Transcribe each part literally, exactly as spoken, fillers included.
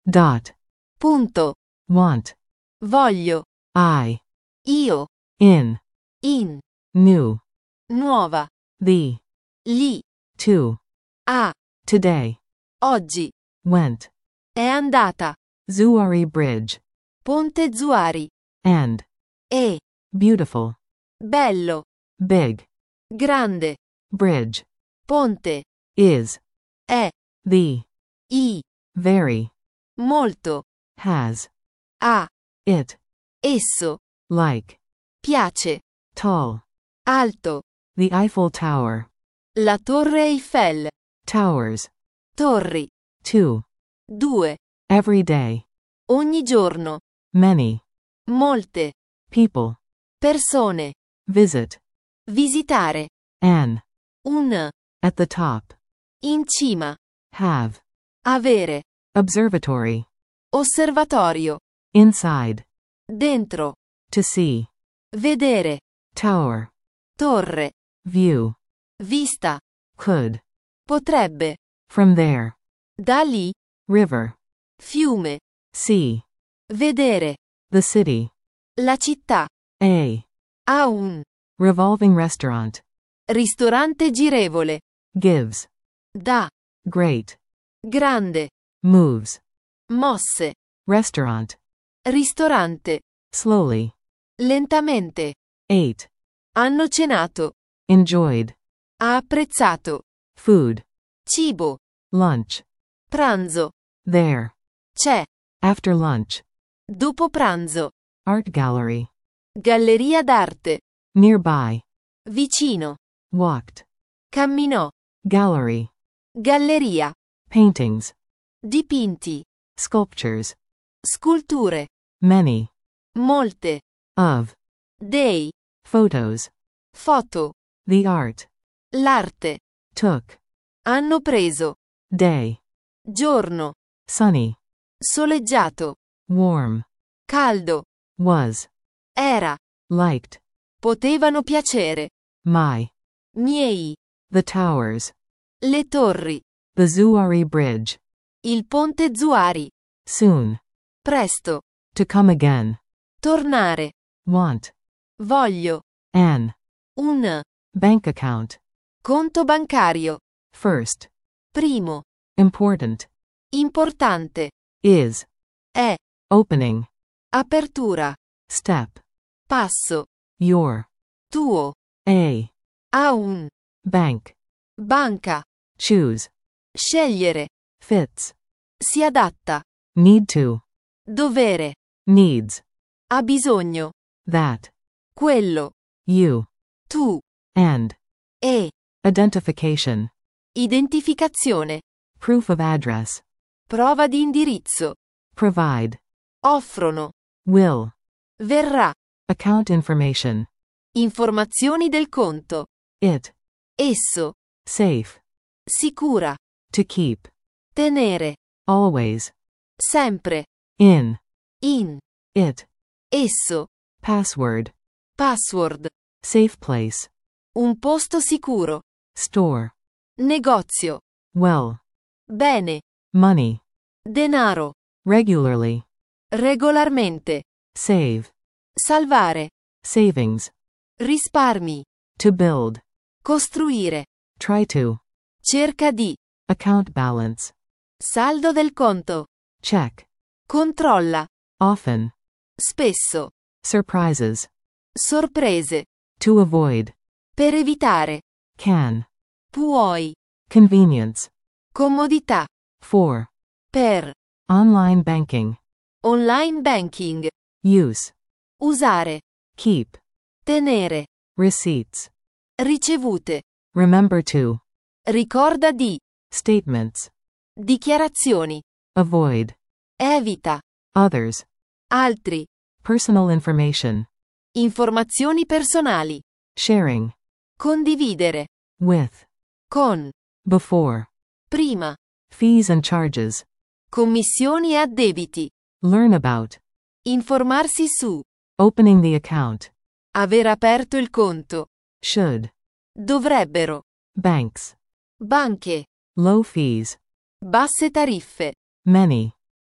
Dot. Punto. Want. Voglio. I. Io. In. In. New. Nuova. The. Gli. To. A. Today. Oggi. Went. È andata. Zuari Bridge. Ponte Zuari. And. E. Beautiful. Bello. Big. Grande. Bridge. Ponte. Is. È. The. I. Very. Molto. Has. A. It. Esso. Like. Piace. Tall. Alto. The Eiffel Tower. La Torre Eiffel. Towers. Torri. Two. Due. Every day. Ogni giorno. Many. Molte. People. Persone. Visit. Visitare. An. Un. At the top. In cima. Have. Avere. Observatory. Osservatorio. Inside. Dentro. To see. Vedere. Tower. Torre. View. Vista. Could. Potrebbe. From there. Da lì. River. Fiume. See. Vedere. The city. La città. A. Ha un. Revolving restaurant. Ristorante girevole. Gives. Da. Great. Grande. Moves. Mosse. Restaurant. Ristorante. Slowly. Lentamente. Ate. Hanno cenato. Enjoyed. Ha apprezzato. Food. Cibo. Lunch. Pranzo. There. C'è. After lunch. Dopo pranzo. Art gallery. Galleria d'arte. Nearby. Vicino. Walked. Camminò. Gallery. Galleria. Paintings. Dipinti. Sculptures. Sculture. Many. Molte. Of. Dei. Photos. Foto. The art. L'arte. Took. Hanno preso. Day. Giorno. Sunny. Soleggiato. Warm. Caldo. Was. Era. Liked. Potevano piacere. My. Miei. The towers. Le torri. The Zuari Bridge. Il ponte Zuari. Soon. Presto. To come again. Tornare. Want. Voglio. An. Un. Bank account. Conto bancario. First. Primo. Important. Importante. Is. È. Opening. Apertura. Step. Passo. Your. Tuo. A. A un. Bank. Banca. Choose. Scegliere. Fits. Si adatta. Need to. Dovere. Needs. Ha bisogno. That. Quello. You. Tu. And. E. Identification. Identificazione. Proof of address. Prova di indirizzo. Provide. Offrono. Will. Verrà. Account information. Informazioni del conto. It. Esso. Safe. Sicura. To keep. Tenere. Always. Sempre. In. In. It. Esso. Password. Password. Safe place. Un posto sicuro. Store. Negozio. Well. Bene. Money. Denaro. Regularly. Regolarmente. Save. Salvare. Savings. Risparmi. To build. Costruire. Try to. Cerca di. Account balance. Saldo del conto. Check. Controlla. Often. Spesso. Surprises. Sorprese. To avoid. Per evitare. Can. Puoi. Convenience. Comodità. For. Per. Online banking. Online banking. Use. Usare. Keep. Tenere. Receipts. Ricevute. Remember to. Ricorda di. Statements. Dichiarazioni. Avoid. Evita. Others. Altri. Personal information. Informazioni personali. Sharing. Condividere. With. Con. Before. Prima. Fees and charges. Commissioni e addebiti. Learn about. Informarsi su. Opening the account. Aver aperto il conto. Should. Dovrebbero. Banks. Banche. Low fees. Basse tariffe. Many.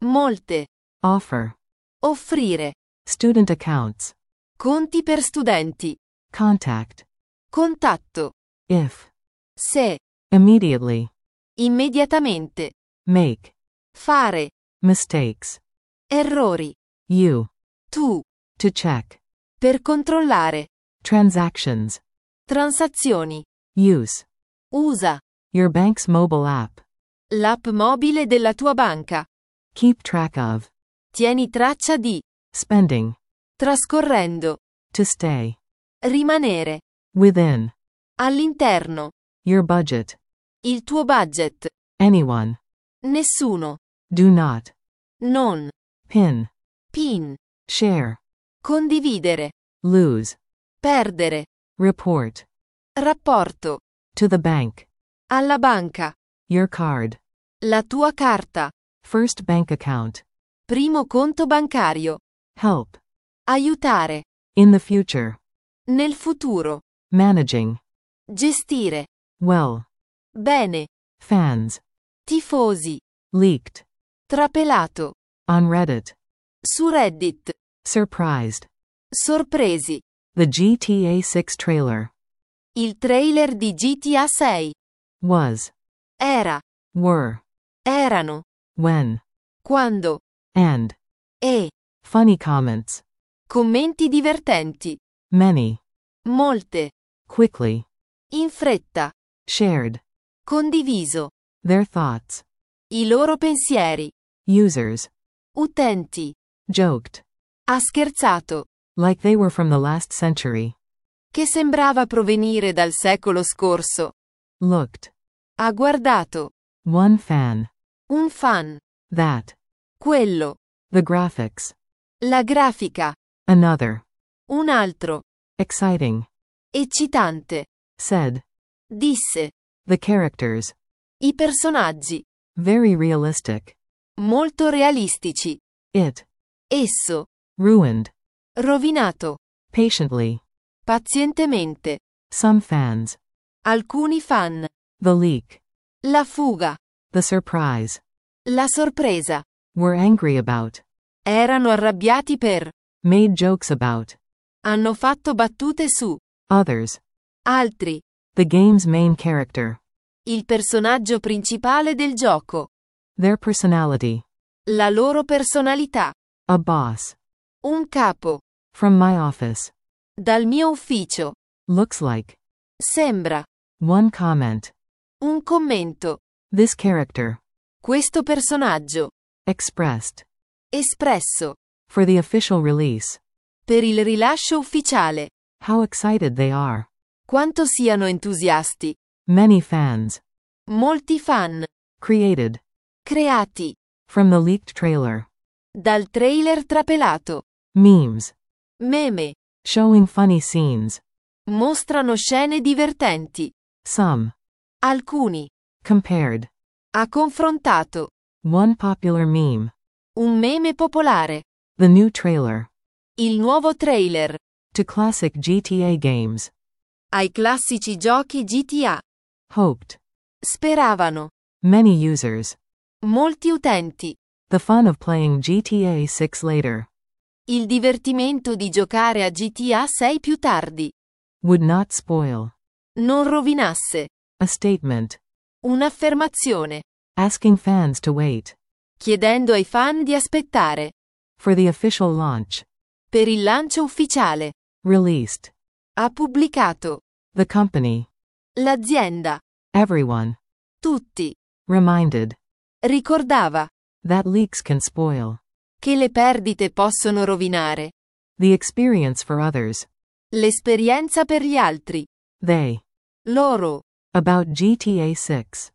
Molte. Offer. Offrire. Student accounts. Conti per studenti. Contact. Contatto. If. Se. Immediately. Immediatamente. Make. Fare. Mistakes. Errori. You. Tu. To check. Per controllare. Transactions. Transazioni. Use. Usa. Your bank's mobile app. L'app mobile della tua banca. Keep track of. Tieni traccia di. Spending. Trascorrendo. To stay. Rimanere. Within. All'interno. Your budget. Il tuo budget. Anyone. Nessuno. Do not. Non. Pin. Pin. Share. Condividere. Lose. Perdere. Report. Rapporto. To the bank. Alla banca. Your card. La tua carta. First bank account. Primo conto bancario. Help. Aiutare. In the future. Nel futuro. Managing. Gestire. Well. Bene. Fans. Tifosi. Leaked. Trapelato. On Reddit. Su Reddit. Surprised. Sorpresi. The G T A six trailer. Il trailer di G T A sei. Was. Era. Were. Erano. When. Quando. And. E. Funny comments. Commenti divertenti. Many. Molte. Quickly. In fretta. Shared. Condiviso. Their thoughts. I loro pensieri. Users. Utenti. Joked. Ha scherzato. Like they were from the last century. Che sembrava provenire dal secolo scorso. Looked. Ha guardato. One fan. Un fan. That. Quello. The graphics. La grafica. Another. Un altro. Exciting. Eccitante. Said. Disse. The characters. I personaggi. Very realistic. Molto realistici. It. Esso. Ruined. Rovinato. Patiently. Pazientemente. Some fans. Alcuni fan. The leak. La fuga. The surprise. La sorpresa. Were angry about. Erano arrabbiati per. Made jokes about. Hanno fatto battute su. Others. Altri. The game's main character. Il personaggio principale del gioco. Their personality. La loro personalità. A boss. Un capo. From my office. Dal mio ufficio. Looks like. Sembra. One comment. Un commento. This character. Questo personaggio. Expressed. Espresso. For the official release. Per il rilascio ufficiale. How excited they are. Quanto siano entusiasti. Many fans. Molti fan. Created. Creati. From the leaked trailer. Dal trailer trapelato. Memes. Meme. Showing funny scenes. Mostrano scene divertenti. Some. Alcuni. Compared. Ha confrontato. One popular meme. Un meme popolare. The new trailer. Il nuovo trailer. To classic G T A games. Ai classici giochi G T A. Hoped. Speravano. Many users. Molti utenti. The fun of playing G T A six later. Il divertimento di giocare a G T A sei più tardi. Would not spoil. Non rovinasse. A statement. Un'affermazione. Asking fans to wait. Chiedendo ai fan di aspettare. For the official launch. Per il lancio ufficiale. Released. Ha pubblicato. The company. L'azienda. Everyone. Tutti. Reminded. Ricordava. That leaks can spoil. Che le perdite possono rovinare. The experience for others. L'esperienza per gli altri. They. Loro. About G T A six.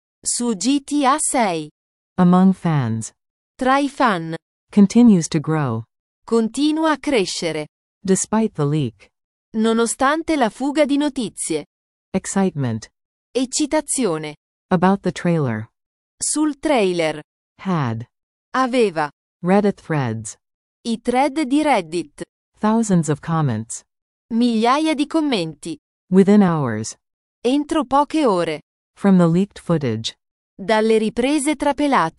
Su G T A sei. Among fans. Tra i fan. Continues to grow. Continua a crescere. Despite the leak. Nonostante la fuga di notizie. Excitement. Eccitazione. About the trailer. Sul trailer. Had. Aveva. Reddit threads. I thread di Reddit. Thousands of comments. Migliaia di commenti. Within hours. Entro poche ore. From the leaked footage. Dalle riprese trapelate.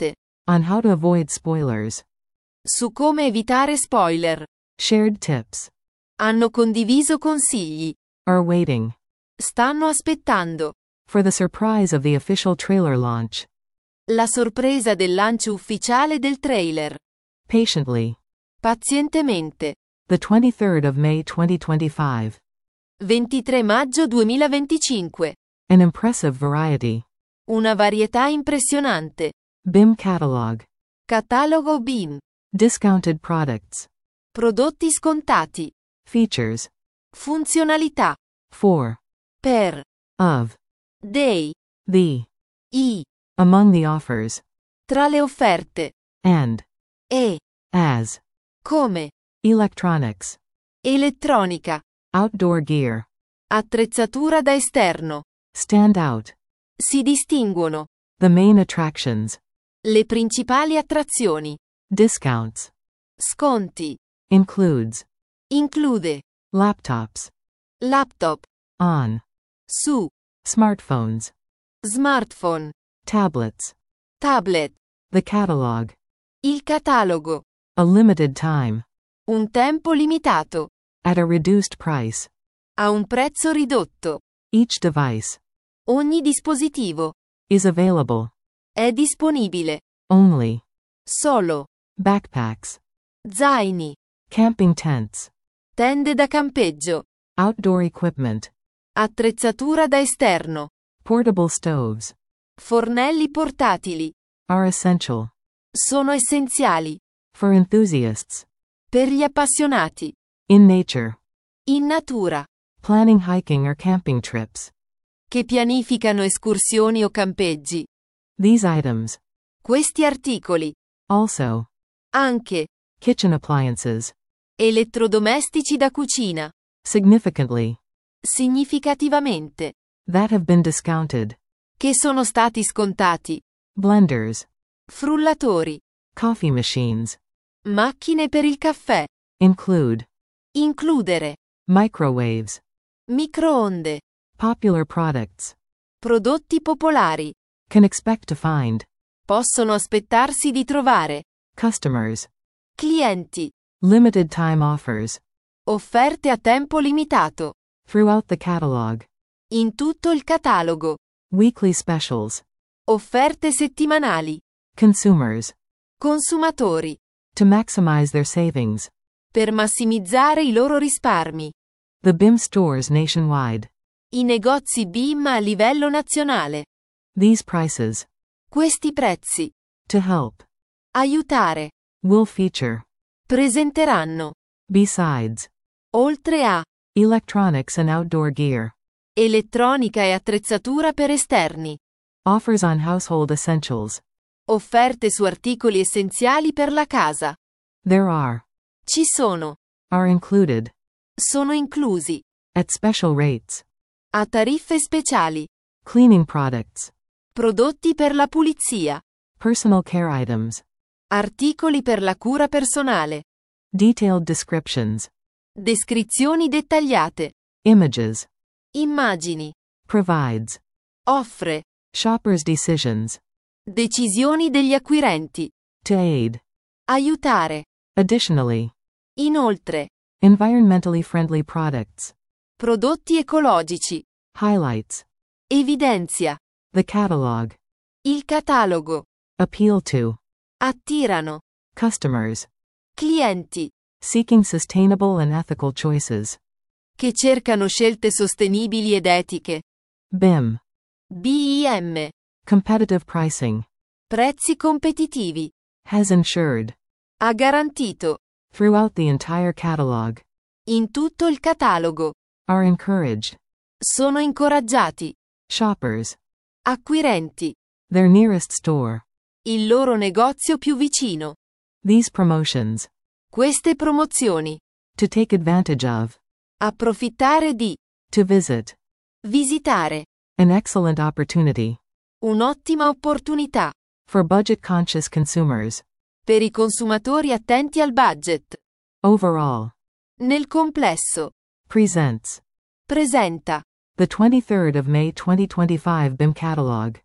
On how to avoid spoilers. Su come evitare spoiler. Shared tips. Hanno condiviso consigli. Are waiting. Stanno aspettando. For the surprise of the official trailer launch. La sorpresa del lancio ufficiale del trailer. Patiently. Pazientemente. The twenty-third of May twenty twenty-five. ventitré maggio duemilaventicinque. An impressive variety. Una varietà impressionante. B I M catalog. Catalogo B I M. Discounted products. Prodotti scontati. Features. Funzionalità. For. Per. Of. Dei. The. I. Among the offers. Tra le offerte. And. E. As. Come. Electronics. Elettronica. Outdoor gear. Attrezzatura da esterno. Stand out. Si distinguono. The main attractions. Le principali attrazioni. Discounts. Sconti. Includes. Include. Laptops. Laptop. On. Su. Smartphones. Smartphone. Tablets. Tablet. The catalog. Il catalogo. A limited time. Un tempo limitato. At a reduced price. A un prezzo ridotto. Each device. Ogni dispositivo. Is available. È disponibile. Only. Solo. Backpacks. Zaini. Camping tents. Tende da campeggio. Outdoor equipment. Attrezzatura da esterno. Portable stoves. Fornelli portatili. Are essential. Sono essenziali. For enthusiasts. Per gli appassionati. In nature. In natura. Planning hiking or camping trips. Che pianificano escursioni o campeggi. These items. Questi articoli. Also. Anche. Kitchen appliances. Elettrodomestici da cucina. Significantly. Significativamente. That have been discounted. Che sono stati scontati. Blenders. Frullatori. Coffee machines. Macchine per il caffè. Include. Includere. Microwaves. Microonde. Popular products. Prodotti popolari. Can expect to find. Possono aspettarsi di trovare. Customers. Clienti. Limited time offers. Offerte a tempo limitato. Throughout the catalog. In tutto il catalogo. Weekly specials. Offerte settimanali. Consumers. Consumatori. To maximize their savings. Per massimizzare i loro risparmi. The B I M stores nationwide. I negozi B I M a livello nazionale. These prices. Questi prezzi. To help. Aiutare. Will feature. Presenteranno. Besides. Oltre a. Electronics and outdoor gear. Elettronica e attrezzatura per esterni. Offers on household essentials. Offerte su articoli essenziali per la casa. There are. Ci sono. Are included. Sono inclusi. At special rates. A tariffe speciali. Cleaning products. Prodotti per la pulizia. Personal care items. Articoli per la cura personale. Detailed descriptions. Descrizioni dettagliate. Images. Immagini. Provides. Offre. Shoppers' decisions. Decisioni degli acquirenti. To aid. Aiutare. Additionally. Inoltre. Environmentally friendly products. Prodotti ecologici. Highlights. Evidenzia. The catalog. Il catalogo. Appeal to. Attirano. Customers. Clienti. Seeking sustainable and ethical choices. Che cercano scelte sostenibili ed etiche. B I M. B I M. Competitive pricing. Prezzi competitivi. Has ensured. Ha garantito. Throughout the entire catalog. In tutto il catalogo. Are encouraged. Sono incoraggiati. Shoppers. Acquirenti. Their nearest store. Il loro negozio più vicino. These promotions. Queste promozioni. To take advantage of. Approfittare di. To visit. Visitare. An excellent opportunity. Un'ottima opportunità. For budget-conscious consumers. Per i consumatori attenti al budget. Overall. Nel complesso. Presents. Presenta. The twenty-third of May twenty twenty-five B I M catalog.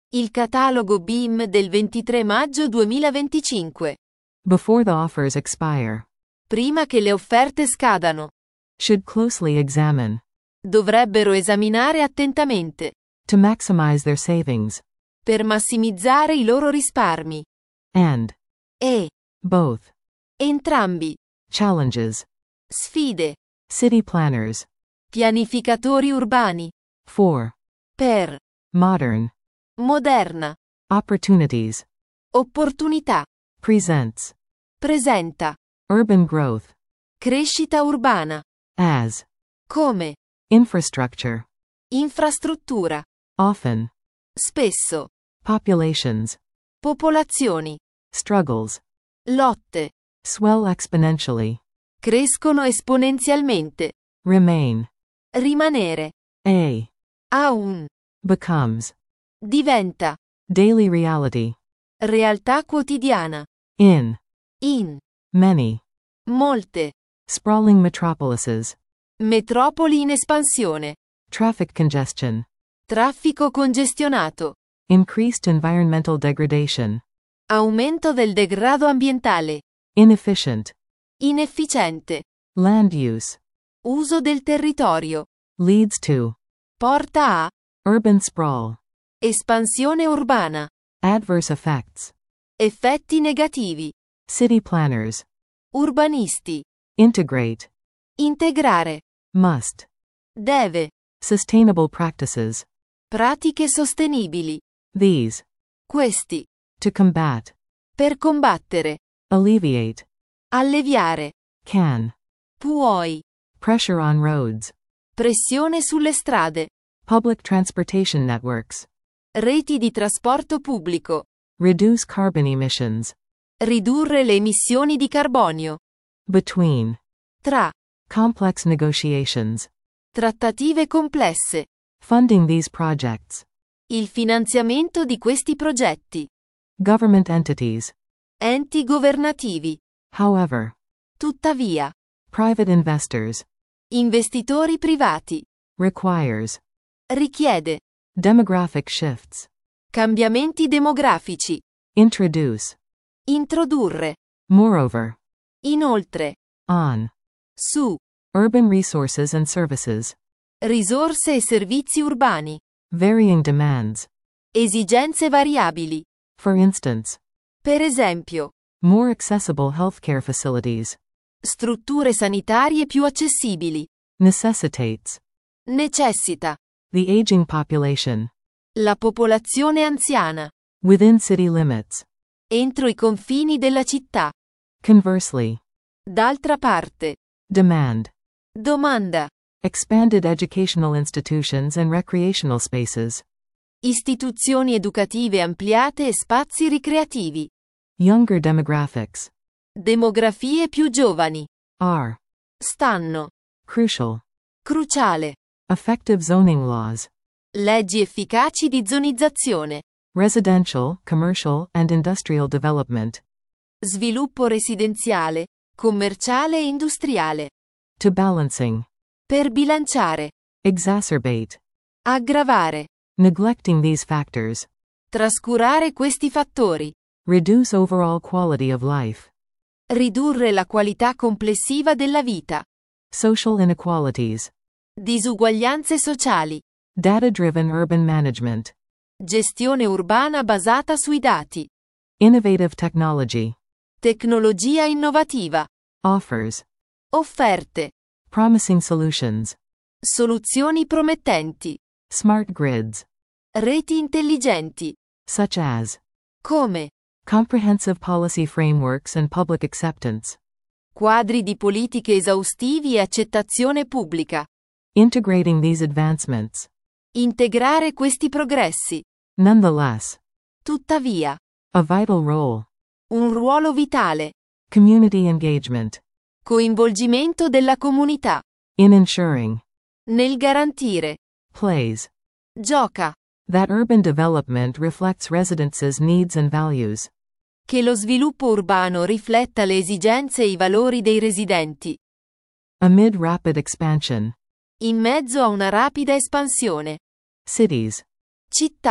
Il catalogo B I M del ventitré maggio duemilaventicinque. Before the offers expire. Prima che le offerte scadano. Should closely examine. Dovrebbero esaminare attentamente. To maximize their savings. Per massimizzare i loro risparmi. And. E. Both. Entrambi. Challenges. Sfide. City planners. Pianificatori urbani. For. Per. Modern. Moderna. Opportunities. Opportunità. Presents. Presenta. Urban growth. Crescita urbana. As. Come. Infrastructure. Infrastruttura. Often. Spesso. Populations. Popolazioni. Struggles. Lotte. Swell exponentially. Crescono esponenzialmente. Remain. Rimanere. A. A un. Becomes. Diventa. Daily reality. Realtà quotidiana. In. In. Many. Molte. Sprawling metropolises. Metropoli in espansione. Traffic congestion. Traffico congestionato. Increased environmental degradation. Aumento del degrado ambientale. Inefficient. Inefficiente. Land use. Uso del territorio. Leads to. Porta a. Urban sprawl. Espansione urbana. Adverse effects. Effetti negativi. City planners. Urbanisti. Integrate. Integrare. Must. Deve. Sustainable practices. Pratiche sostenibili. These. Questi. To combat. Per combattere. Alleviate. Alleviare. Can. Puoi. Pressure on roads. Pressione sulle strade. Public transportation networks. Reti di trasporto pubblico. Reduce carbon emissions. Ridurre le emissioni di carbonio. Between. Tra. Complex negotiations. Trattative complesse. Funding these projects. Il finanziamento di questi progetti. Government entities. Enti governativi. However. Tuttavia. Private investors. Investitori privati. Requires. Richiede. Demographic shifts. Cambiamenti demografici. Introduce. Introdurre. Moreover. Inoltre. On. Su. Urban resources and services. Risorse e servizi urbani. Varying demands. Esigenze variabili. For instance. Per esempio. More accessible healthcare facilities. Strutture sanitarie più accessibili. Necessitates. Necessita. The aging population. La popolazione anziana. Within city limits. Entro i confini della città. Conversely. D'altra parte. Demand. Domanda. Expanded educational institutions and recreational spaces. Istituzioni educative ampliate e spazi ricreativi. Younger demographics. Demografie più giovani. Are. Stanno. Crucial. Cruciale. Effective zoning laws. Leggi efficaci di zonizzazione. Residential, commercial, and industrial development. Sviluppo residenziale, commerciale e industriale. To balancing. Per bilanciare. Exacerbate. Aggravare. Neglecting these factors. Trascurare questi fattori. Reduce overall quality of life. Ridurre la qualità complessiva della vita. Social inequalities. Disuguaglianze sociali. Data-driven urban management. Gestione urbana basata sui dati. Innovative technology. Tecnologia innovativa. Offers. Offerte. Promising solutions. Soluzioni promettenti. Smart grids. Reti intelligenti. Such as. Come. Comprehensive policy frameworks and public acceptance. Quadri di politiche esaustivi e accettazione pubblica. Integrating these advancements. Integrare questi progressi. Nonetheless. Tuttavia. A vital role. Un ruolo vitale. Community engagement. Coinvolgimento della comunità. In ensuring. Nel garantire. Plays. Gioca. That urban development reflects residents' needs and values. Che lo sviluppo urbano rifletta le esigenze e i valori dei residenti. Amid rapid expansion. In mezzo a una rapida espansione. Cities. Città.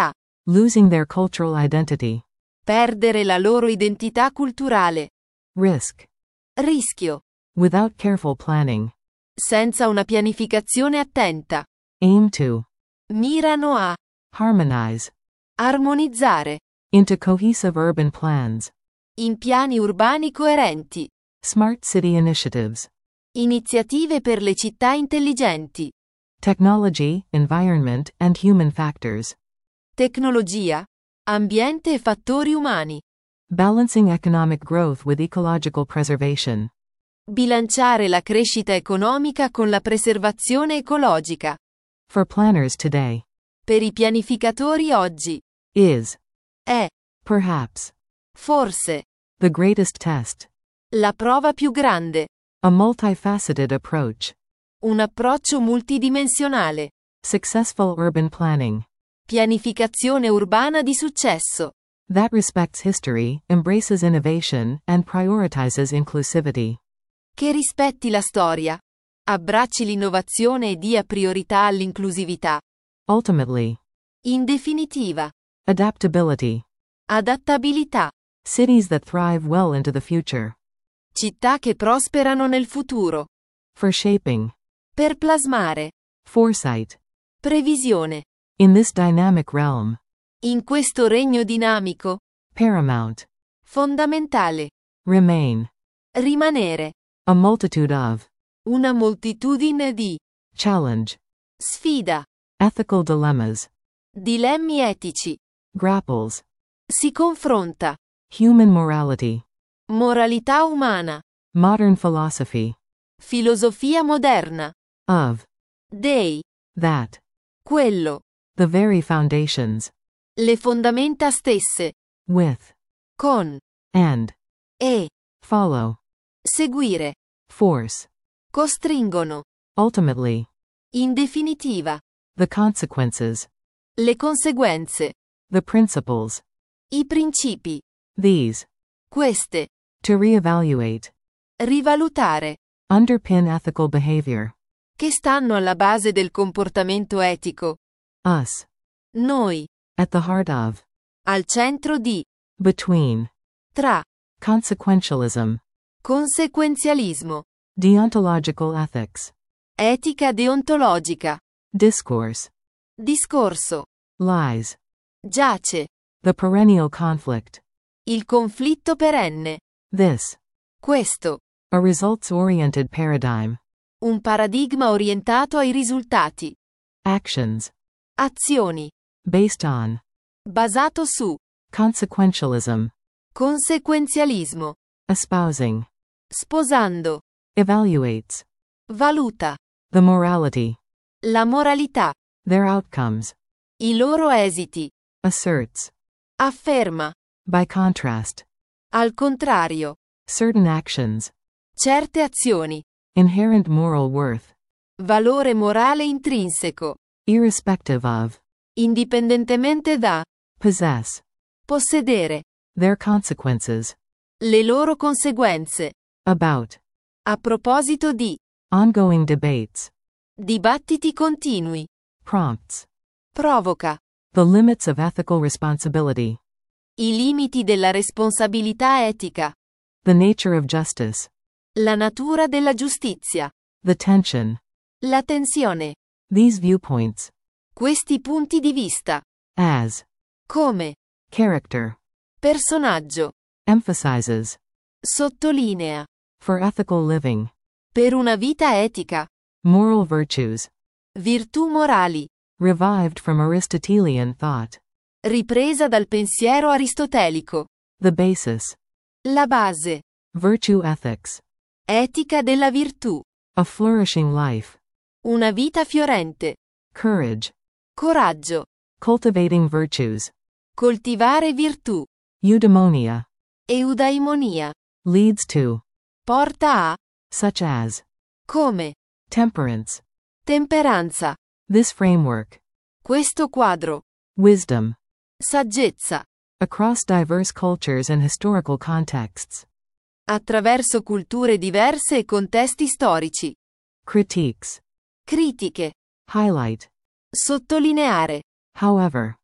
Losing their cultural identity. Perdere la loro identità culturale. Risk. Rischio. Without careful planning. Senza una pianificazione attenta. Aim to. Mirano a. Harmonize. Armonizzare. Into cohesive urban plans. In piani urbani coerenti. Smart city initiatives. Iniziative per le città intelligenti. Technology, environment, and human factors. Tecnologia, ambiente e fattori umani. Balancing economic growth with ecological preservation. Bilanciare la crescita economica con la preservazione ecologica. For planners today. Per i pianificatori oggi. Is. È. Perhaps. Forse. The greatest test. La prova più grande. A multifaceted approach. Un approccio multidimensionale. Successful urban planning. Pianificazione urbana di successo. That respects history, embraces innovation, and prioritizes inclusivity. Che rispetti la storia. Abbracci l'innovazione e dia priorità all'inclusività. Ultimately. In definitiva. Adaptability. Adattabilità. Cities that thrive well into the future. Città che prosperano nel futuro. For shaping. Per plasmare. Foresight. Previsione. In this dynamic realm. In questo regno dinamico. Paramount. Fondamentale. Remain. Rimanere. A multitude of. Una moltitudine di. Challenge. Sfida. Ethical dilemmas. Dilemmi etici. Grapples. Si confronta. Human morality. Moralità umana. Modern philosophy. Filosofia moderna. Of. Dei. That. Quello. The very foundations. Le fondamenta stesse. With. Con. And. E. Follow. Seguire. Force. Costringono. Ultimately. In definitiva. The consequences. Le conseguenze. The principles. I principi. These. Queste. To reevaluate. Rivalutare. Underpin ethical behavior. Che stanno alla base del comportamento etico. Us. Noi. At the heart of. Al centro di. Between. Tra. Consequentialism. Consequenzialismo. Deontological ethics. Etica deontologica. Discourse. Discorso. Lies. Giace. The perennial conflict. Il conflitto perenne. This. Questo. A results-oriented paradigm. Un paradigma orientato ai risultati. Actions. Azioni. Based on. Basato su. Consequentialism. Consequenzialismo. Espousing. Sposando. Evaluates. Valuta. The morality. La moralità. Their outcomes. I loro esiti. Asserts. Afferma. By contrast. Al contrario. Certain actions. Certe azioni. Inherent moral worth. Valore morale intrinseco. Irrespective of. Indipendentemente da. Possess. Possedere. Their consequences. Le loro conseguenze. About. A proposito di. Ongoing debates. Dibattiti continui. Prompts. Provoca. The limits of ethical responsibility. I limiti della responsabilità etica. The nature of justice. La natura della giustizia. The tension. La tensione. These viewpoints. Questi punti di vista. As. Come. Character. Personaggio. Emphasizes. Sottolinea. For ethical living. Per una vita etica. Moral virtues. Virtù morali. Revived from Aristotelian thought. Ripresa dal pensiero aristotelico. The basis. La base. Virtue ethics. Etica della virtù. A flourishing life. Una vita fiorente. Courage. Coraggio. Cultivating virtues. Coltivare virtù. Eudaimonia. Eudaimonia. Leads to. Porta a. Such as. Come. Temperance. Temperanza. This framework. Questo quadro. Wisdom. Saggezza. Across diverse cultures and historical contexts. Attraverso culture diverse e contesti storici. Critiques. Critiche. Highlight. Sottolineare. However.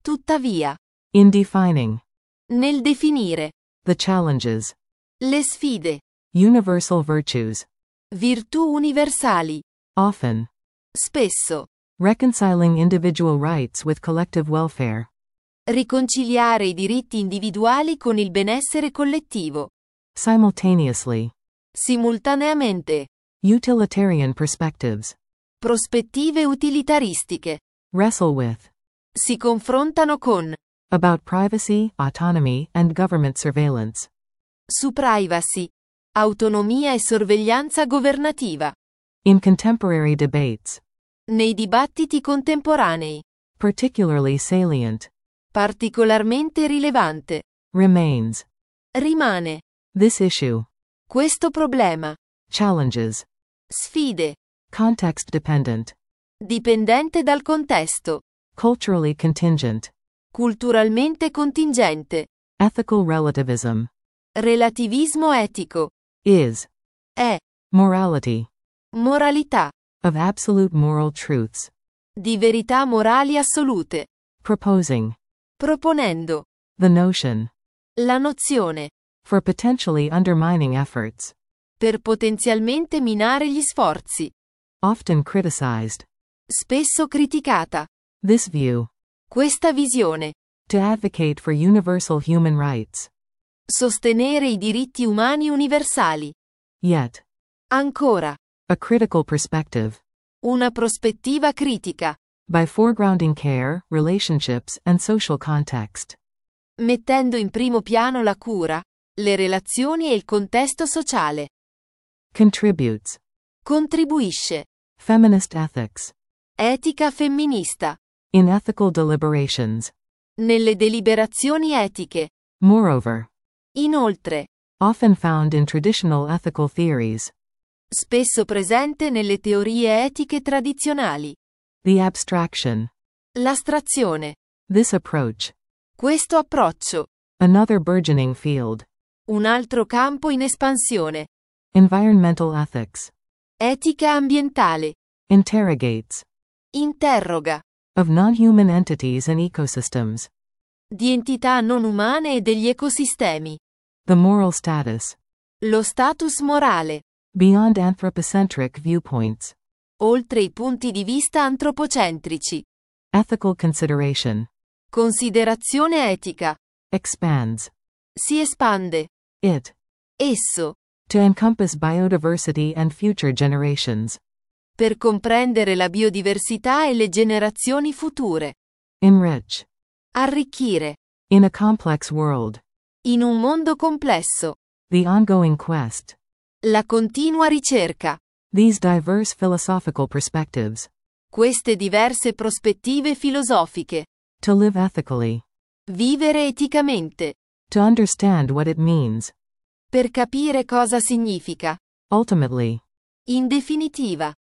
Tuttavia, In defining nel definire the challenges, le sfide, universal virtues, virtù universali, often spesso, reconciling individual rights with collective welfare, riconciliare i diritti individuali con il benessere collettivo, simultaneously, simultaneamente, utilitarian perspectives, prospettive utilitaristiche, wrestle with, si confrontano con, about privacy, autonomy, and government surveillance, su privacy, autonomia e sorveglianza governativa, in contemporary debates, nei dibattiti contemporanei, particularly salient, particolarmente rilevante, remains, rimane, this issue, questo problema, challenges, sfide, context dependent, dipendente dal contesto, culturally contingent, culturalmente contingente, ethical relativism, relativismo etico, is, è, morality, moralità, of absolute moral truths, di verità morali assolute, proposing, proponendo, the notion, la nozione, for potentially undermining efforts, per potenzialmente minare gli sforzi, often criticized, spesso criticata, this view, questa visione, to advocate for universal human rights, sostenere i diritti umani universali, yet, ancora, a critical perspective, una prospettiva critica, by foregrounding care, relationships, and social context, mettendo in primo piano la cura, le relazioni e il contesto sociale, contributes, contribuisce, feminist ethics, etica femminista, in ethical deliberations, nelle deliberazioni etiche, moreover, inoltre, often found in traditional ethical theories, spesso presente nelle teorie etiche tradizionali, the abstraction, l'astrazione, this approach, questo approccio, another burgeoning field, un altro campo in espansione, environmental ethics, etica ambientale, interrogates, interroga, of non-human entities and ecosystems, di entità non umane e degli ecosistemi, the moral status, lo status morale, beyond anthropocentric viewpoints, oltre i punti di vista antropocentrici, ethical consideration, considerazione etica, expands, si espande, it, esso, to encompass biodiversity and future generations, per comprendere la biodiversità e le generazioni future, enrich, arricchire, in a complex world, in un mondo complesso, the ongoing quest, la continua ricerca, these diverse philosophical perspectives, queste diverse prospettive filosofiche, to live ethically, vivere eticamente, to understand what it means, per capire cosa significa, ultimately, in definitiva,